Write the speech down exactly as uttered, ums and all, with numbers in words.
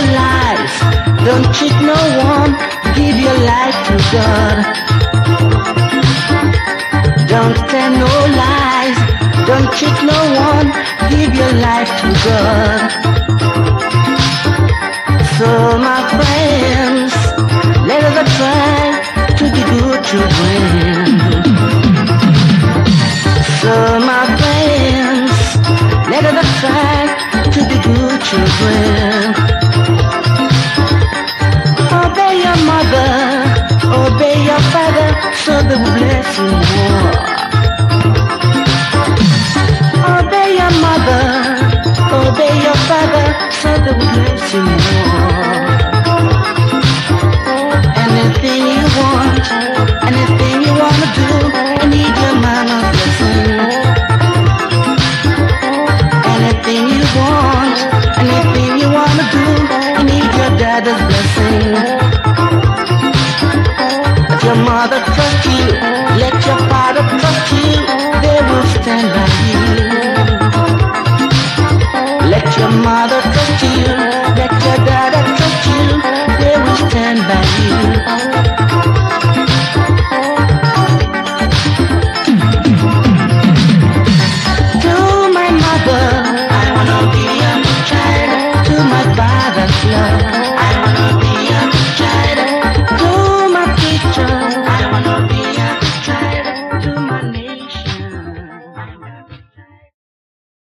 lies. Don't cheat no one. Give your life to God. Don't tell no lies. Don't cheat no one. Give your life to God. So my friends, let us try to be good children. So my friends, let us try to be good children. Obey your mother, obey your father, so they will bless you more. Obey your mother, obey your father, so they will bless you more. Anything you want, anything you wanna do, I need your mama's blessing. Anything you want, anything you wanna do, I need your daddy's blessing. Let your mother trust you, let your father trust you, they will stand by you. Let your mother trust you,